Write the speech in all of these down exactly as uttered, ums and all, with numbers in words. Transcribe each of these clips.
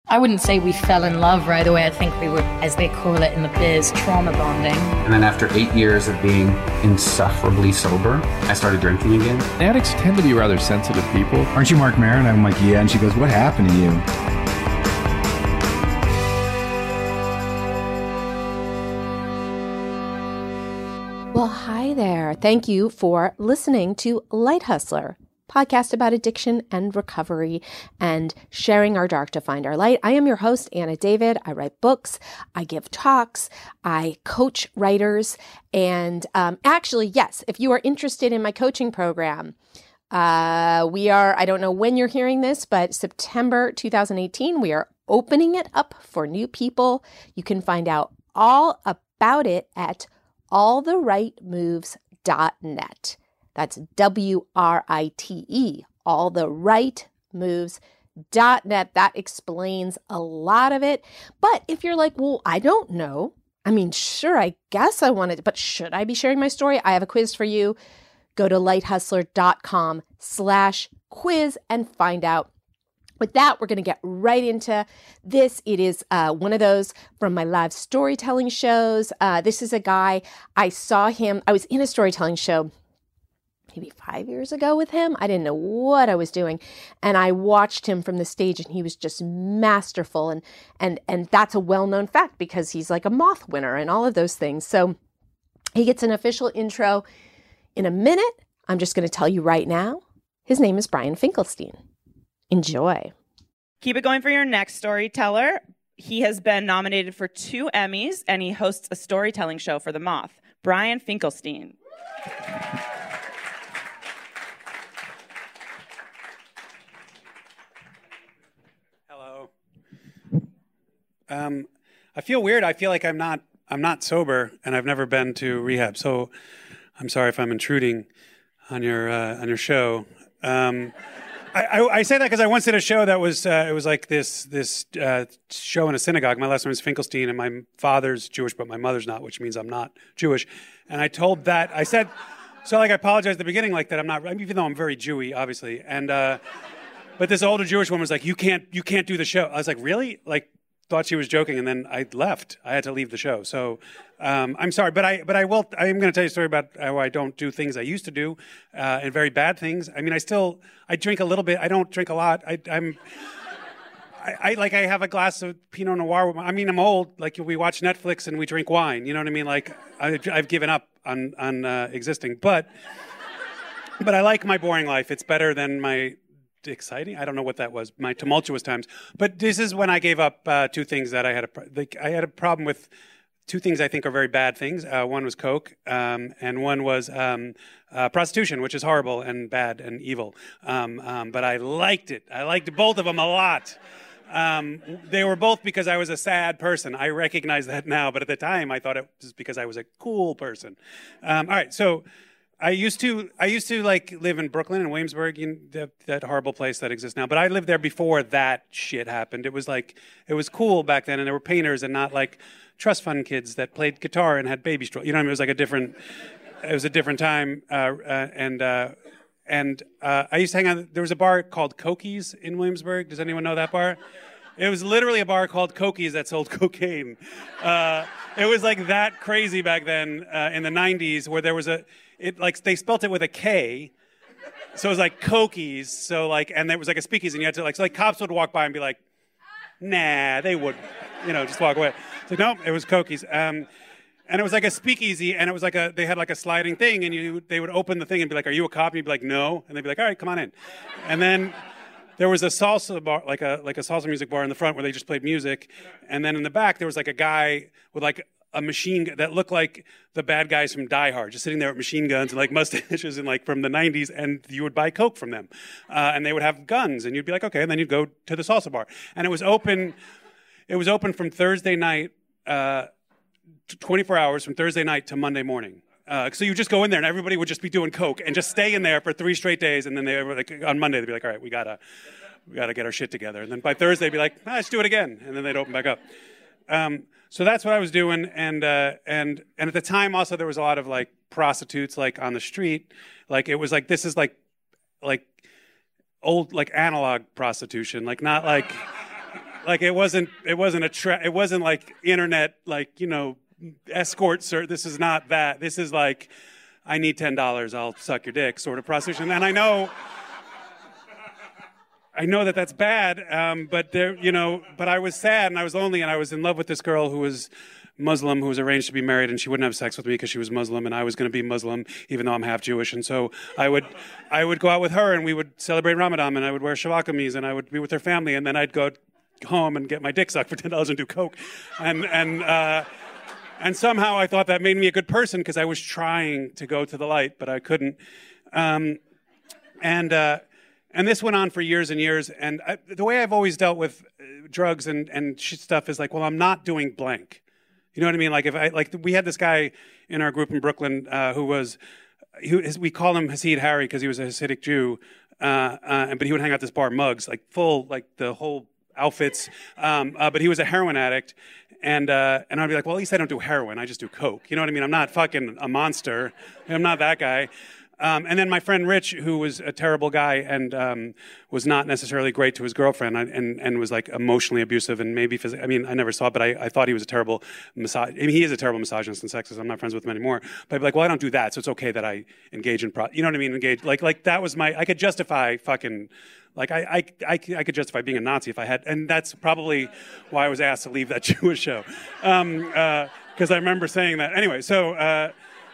I wouldn't say we fell in love right away. I think we were, as they call it in the biz, trauma bonding. And then after eight years of being insufferably sober, I started drinking again. Addicts tend to be rather sensitive people. Aren't you Mark Maron? I'm like, yeah. And she goes, what happened to you? Well, hi there. Thank you for listening to Light Hustler, podcast about addiction and recovery and sharing our dark to find our light. I am your host, Anna David. I write books, I give talks, I coach writers, and um, actually, yes, if you are interested in my coaching program, uh, we are, I don't know when you're hearing this, but September two thousand eighteen, we are opening it up for new people. You can find out all about it at all the right moves dot net. That's W R I T E, all the right moves dot net. That explains a lot of it. But if you're like, well, I don't know. I mean, sure, I guess I wanted, but should I be sharing my story? I have a quiz for you. Go to lighthustler.com slash quiz and find out. With that, we're going to get right into this. It is uh, one of those from my live storytelling shows. Uh, this is a guy, I saw him, I was in a storytelling show maybe five years ago with him. I didn't know what I was doing. And I watched him from the stage and he was just masterful. And, and, and that's a well-known fact because he's like a Moth winner and all of those things. So he gets an official intro in a minute. I'm just going to tell you right now, his name is Brian Finkelstein. Enjoy. Keep it going for your next storyteller. He has been nominated for two Emmys and he hosts a storytelling show for The Moth. Brian Finkelstein. Um, I feel weird. I feel like I'm not I'm not sober, and I've never been to rehab. So I'm sorry if I'm intruding on your uh, on your show. Um, I, I, I say that because I once did a show that was uh, it was like this this uh, show in a synagogue. My last name is Finkelstein, and my father's Jewish, but my mother's not, which means I'm not Jewish. And I told that I said so like I apologized at the beginning, like that I'm not, even though I'm very Jewy, obviously. And uh, but this older Jewish woman was like, you can't you can't do the show. I was like, really? Like. Thought she was joking, and then I left. I had to leave the show. So um, I'm sorry, but I but I will. I am going to tell you a story about how I don't do things I used to do, uh, and very bad things. I mean, I still I drink a little bit. I don't drink a lot. I, I'm I, I like I have a glass of Pinot Noir. With my, I mean, I'm old. Like we watch Netflix and we drink wine. You know what I mean? Like I, I've given up on on uh, existing, but but I like my boring life. It's better than my. Exciting? I don't know what that was. My tumultuous times. But this is when I gave up uh, two things that I had a like, I had a problem with. Two things I think are very bad things. Uh, one was coke, um, and one was um, uh, prostitution, which is horrible and bad and evil. Um, um, but I liked it. I liked both of them a lot. Um, they were both because I was a sad person. I recognize that now, but at the time I thought it was because I was a cool person. Um, all right, so. I used to, I used to like live in Brooklyn and Williamsburg, you know, that, that horrible place that exists now. But I lived there before that shit happened. It was like, it was cool back then, and there were painters and not like trust fund kids that played guitar and had baby strollers. You know what I mean? It was like a different, it was a different time. Uh, uh, and uh, and uh, I used to hang out. There was a bar called Cokies in Williamsburg. Does anyone know that bar? It was literally a bar called Cokies that sold cocaine. Uh, it was like that crazy back then uh, in the nineties, where there was a. It like they spelt it with a K, so it was like Cokies. So like, and there was like a speakeasy, and you had to like, so like cops would walk by and be like, "Nah," they would, you know, just walk away. It's like no, it was Cokies, um, and it was like a speakeasy, and it was like a they had like a sliding thing, and you they would open the thing and be like, "Are you a cop?" And you'd be like, "No," and they'd be like, "All right, come on in," and then. There was a salsa bar, like a like a salsa music bar in the front where they just played music, and then in the back there was like a guy with like a machine gun that looked like the bad guys from Die Hard, just sitting there with machine guns and like mustaches and like from the nineties, and you would buy coke from them, uh, and they would have guns, and you'd be like, okay, and then you'd go to the salsa bar, and it was open, it was open from Thursday night, uh, twenty-four hours from Thursday night to Monday morning. Uh, so you just go in there and everybody would just be doing coke and just stay in there for three straight days, and then they were like on Monday they'd be like, all right, we gotta we gotta get our shit together, and then by Thursday they'd be like, ah, let's do it again, and then they'd open back up. Um, so that's what I was doing, and uh, and and at the time also there was a lot of like prostitutes like on the street, like it was like this is like like old like analog prostitution, like not like like it wasn't it wasn't a tra- it wasn't like internet, like, you know, escort sir. This is not that. This is like, I need ten dollars, I'll suck your dick sort of prostitution. And I know I know that that's bad, um, but there, you know, but I was sad and I was lonely and I was in love with this girl who was Muslim, who was arranged to be married, and she wouldn't have sex with me because she was Muslim, and I was going to be Muslim, even though I'm half Jewish. And so I would, I would go out with her, and we would celebrate Ramadan, and I would wear shavak kameez, and I would be with her family, and then I'd go home and get my dick sucked for ten dollars and do coke, and and uh, and somehow I thought that made me a good person because I was trying to go to the light, but I couldn't. Um, and uh, and this went on for years and years. And I, the way I've always dealt with drugs and and shit stuff is like, well, I'm not doing blank. You know what I mean? Like if I like we had this guy in our group in Brooklyn uh, who was he, his, we call him Hasid Harry because he was a Hasidic Jew, uh, uh, but he would hang out at this bar Mugs, like full like the whole outfits. Um, uh, but he was a heroin addict, and uh, and I'd be like, well, at least I don't do heroin. I just do coke. You know what I mean? I'm not fucking a monster. I'm not that guy. Um, and then my friend Rich, who was a terrible guy and um, was not necessarily great to his girlfriend, and and was like emotionally abusive and maybe physically. I mean, I never saw it, but I, I thought he was a terrible misog- I mean, he is a terrible misogynist and sexist. I'm not friends with him anymore. But I'd be like, well, I don't do that, so it's okay that I engage in pro. You know what I mean? Engage like like that was my. I could justify fucking. Like, I, I, I, I could justify being a Nazi if I had, and that's probably why I was asked to leave that Jewish show. Um, uh, because I remember saying that. Anyway, so uh,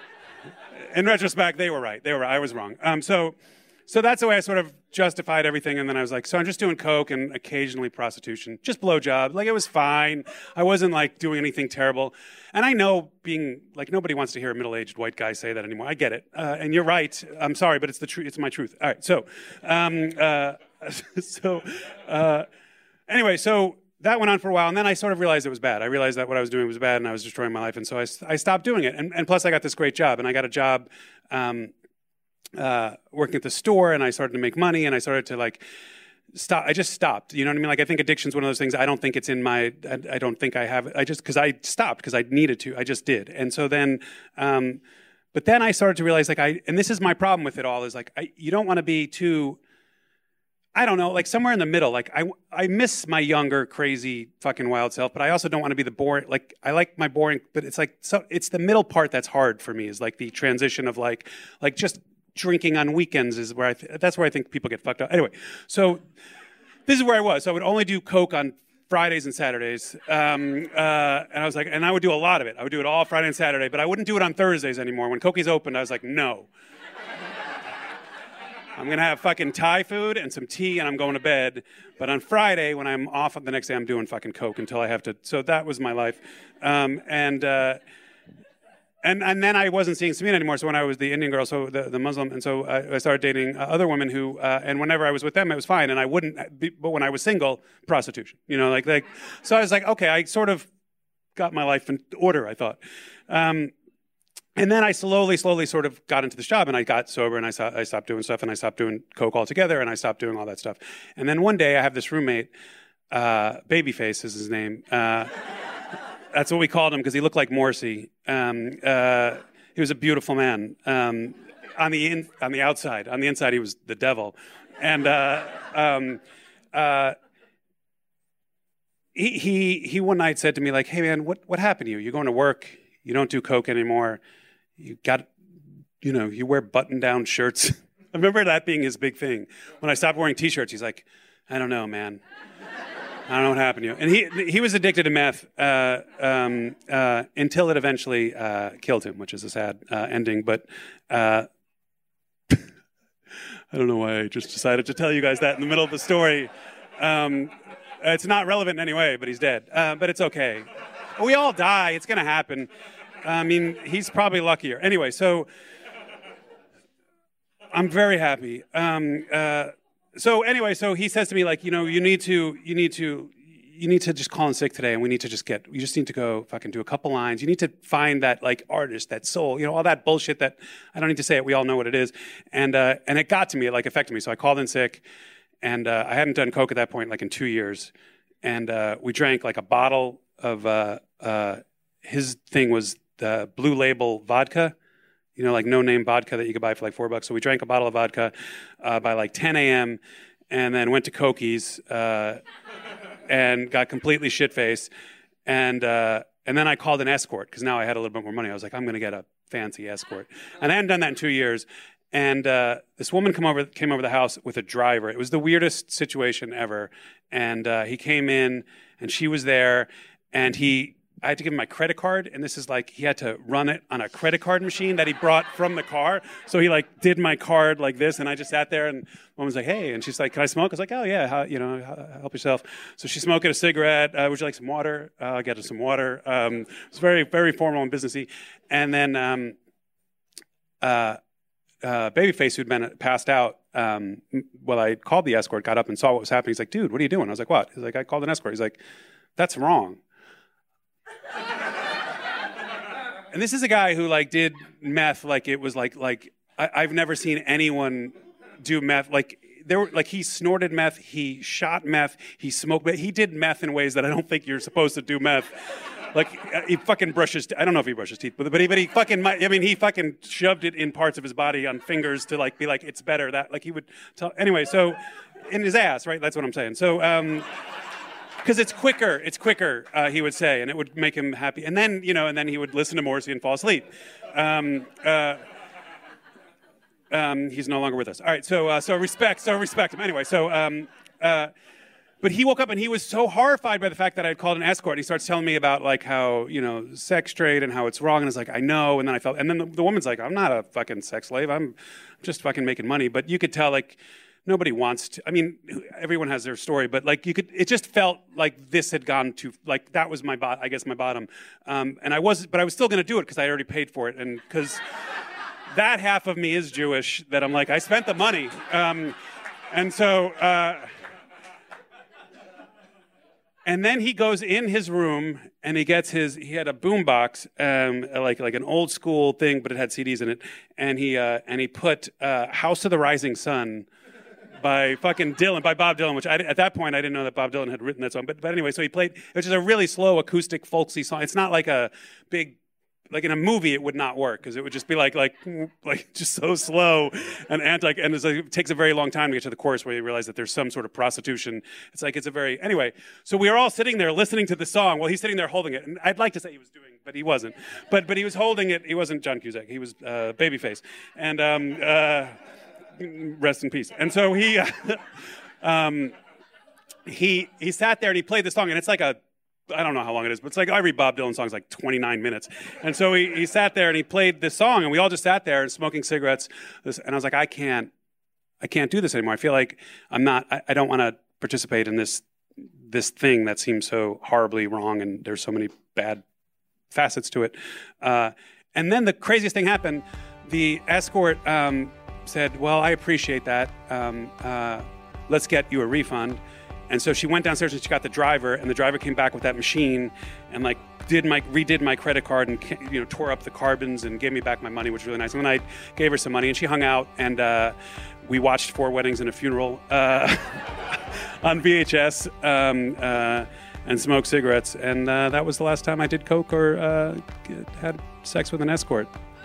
in retrospect, they were right. They were right. I was wrong. Um, so, so that's the way I sort of justified everything, and then I was like, so I'm just doing coke and occasionally prostitution, just blowjobs. Like, it was fine. I wasn't, like, doing anything terrible. And I know being, like, nobody wants to hear a middle-aged white guy say that anymore. I get it. Uh, and you're right. I'm sorry, but it's the truth. It's my truth. All right, so... Um, uh, so uh, anyway, so that went on for a while, and then I sort of realized it was bad. I realized that what I was doing was bad, and I was destroying my life, and so I, I stopped doing it. And, and plus, I got this great job, and I got a job um, uh, working at the store, and I started to make money, and I started to like stop. I just stopped. You know what I mean? Like, I think addiction's one of those things. I don't think it's in my. I, I don't think I have. I just because I stopped because I needed to. I just did, and so then. Um, but then I started to realize, like, I and this is my problem with it all is like I, you don't want to be too. I don't know, like somewhere in the middle. Like I, I miss my younger, crazy, fucking wild self, but I also don't want to be the boring. Like I like my boring, but it's like so. It's the middle part that's hard for me. Is like the transition of like, like just drinking on weekends is where I. Th- that's where I think people get fucked up. Anyway, so this is where I was. So I would only do coke on Fridays and Saturdays, um, uh, and I was like, and I would do a lot of it. I would do it all Friday and Saturday, but I wouldn't do it on Thursdays anymore. When Cokie's opened, I was like, no. I'm going to have fucking Thai food and some tea and I'm going to bed. But on Friday, when I'm off the next day, I'm doing fucking coke until I have to. So that was my life. Um, and, uh, and and then I wasn't seeing Samina anymore. So when I was the Indian girl, so the, the Muslim, and so I, I started dating uh, other women who, uh, and whenever I was with them, it was fine. And I wouldn't, be, but when I was single, prostitution. You know, like, like, so I was like, okay, I sort of got my life in order, I thought. Um, And then I slowly, slowly sort of got into this job, and I got sober, and I, saw, I stopped doing stuff, and I stopped doing coke altogether, and I stopped doing all that stuff. And then one day, I have this roommate, uh, Babyface is his name. Uh, that's what we called him because he looked like Morrissey. Um, uh, he was a beautiful man um, on the in, on the outside. On the inside, he was the devil. And uh, um, uh, he he he one night said to me like, "Hey man, what what happened to you? You're going to work. You don't do coke anymore. You got, you know, you wear button-down shirts." I remember that being his big thing. When I stopped wearing T-shirts, he's like, "I don't know, man. I don't know what happened to you." And he he was addicted to meth uh, um, uh, until it eventually uh, killed him, which is a sad uh, ending. But uh, I don't know why I just decided to tell you guys that in the middle of the story. Um, it's not relevant in any way, but he's dead. Uh, but it's okay. We all die. It's going to happen. I mean, he's probably luckier. Anyway, so I'm very happy. Um, uh, so anyway, so he says to me, like, you know, you need to, you need to, you need to just call in sick today, and we need to just get, you just need to go fucking do a couple lines. You need to find that like artist, that soul, you know, all that bullshit that I don't need to say it. We all know what it is. And uh, and it got to me, it like affected me. So I called in sick, and uh, I hadn't done coke at that point, like in two years. And uh, we drank like a bottle of. Uh, uh, his thing was the Blue Label vodka, you know, like no-name vodka that you could buy for like four bucks. So we drank a bottle of vodka uh, by like ten a.m. and then went to Cokie's. Uh, and got completely shit-faced. And uh, and then I called an escort because now I had a little bit more money. I was like, I'm going to get a fancy escort. And I hadn't done that in two years. And uh, this woman come over, came over the house with a driver. It was the weirdest situation ever. And uh, he came in, and she was there, and he, I had to give him my credit card, and this is like, he had to run it on a credit card machine that he brought from the car. So he like did my card like this, and I just sat there, and the woman was like, hey, and she's like, can I smoke? I was like, oh yeah, how, you know, help yourself. So she's smoking a cigarette. Uh, would you like some water? Uh, I'll get her some water. Um, it was very, very formal and businessy. And then, um, uh, Uh, Babyface, who'd been passed out, um, well, I called the escort, got up and saw what was happening. He's like, dude, what are you doing? I was like, what? He's like, I called an escort. He's like, that's wrong. And this is a guy who like did meth like it was like, like I, I've never seen anyone do meth. Like there were, like he snorted meth, he shot meth, he smoked meth. He did meth in ways that I don't think you're supposed to do meth. Like, he fucking brushes, I don't know if he brushes teeth, but, but, he, but he fucking, I mean, he fucking shoved it in parts of his body on fingers to, like, be like, it's better, that, like, he would tell, anyway, so, in his ass, right, that's what I'm saying. So, um, because it's quicker, it's quicker, uh, he would say, and it would make him happy. And then, you know, and then he would listen to Morrissey and fall asleep. Um, uh, um, he's no longer with us. All right, so, uh, so respect, so respect him. Anyway, so, um, uh, But he woke up and he was so horrified by the fact that I had called an escort. He starts telling me about like how, you know, sex trade and how it's wrong. And I was like, I know. And then I felt, and then the, the woman's like, I'm not a fucking sex slave. I'm just fucking making money. But you could tell like nobody wants to, I mean, everyone has their story, but like you could, it just felt like this had gone to, like that was my, bot, I guess my bottom. Um, and I was, but I was still going to do it because I already paid for it. And because that half of me is Jewish that I'm like, I spent the money. Um, and so, uh, And then he goes in his room and he gets his, he had a boombox, um, like like an old school thing, but it had C Ds in it. And he uh, and he put uh, House of the Rising Sun by fucking Dylan, by Bob Dylan, which I, at that point I didn't know that Bob Dylan had written that song. But, but anyway, so he played, which is a really slow acoustic folksy song. It's not like a big, like in a movie it would not work because it would just be like like like just so slow and anti and it's like, it takes a very long time to get to the chorus where you realize that there's some sort of prostitution. It's like it's a very anyway. So we were all sitting there listening to the song. Well, he's sitting there holding it, and I'd like to say he was doing, but he wasn't. But but he was holding it. He wasn't John Cusack. He was uh, Babyface, and um, uh, rest in peace. And so he uh, um, he he sat there and he played the song, and it's like a. I don't know how long it is, but it's like every Bob Dylan song is like twenty-nine minutes. And so he, he sat there and he played this song, and we all just sat there and smoking cigarettes. And I was like, I can't, I can't do this anymore. I feel like I'm not, I, I don't want to participate in this, this thing that seems so horribly wrong, and there's so many bad facets to it. Uh, and then the craziest thing happened. The escort um, said, well, I appreciate that. Um, uh, let's get you a refund. And so she went downstairs and she got the driver, and the driver came back with that machine and like did my redid my credit card and, you know, tore up the carbons and gave me back my money, which was really nice. And then I gave her some money and she hung out, and uh, we watched Four Weddings and a Funeral uh, on V H S um, uh, and smoked cigarettes. And uh, that was the last time I did coke or uh, had sex with an escort.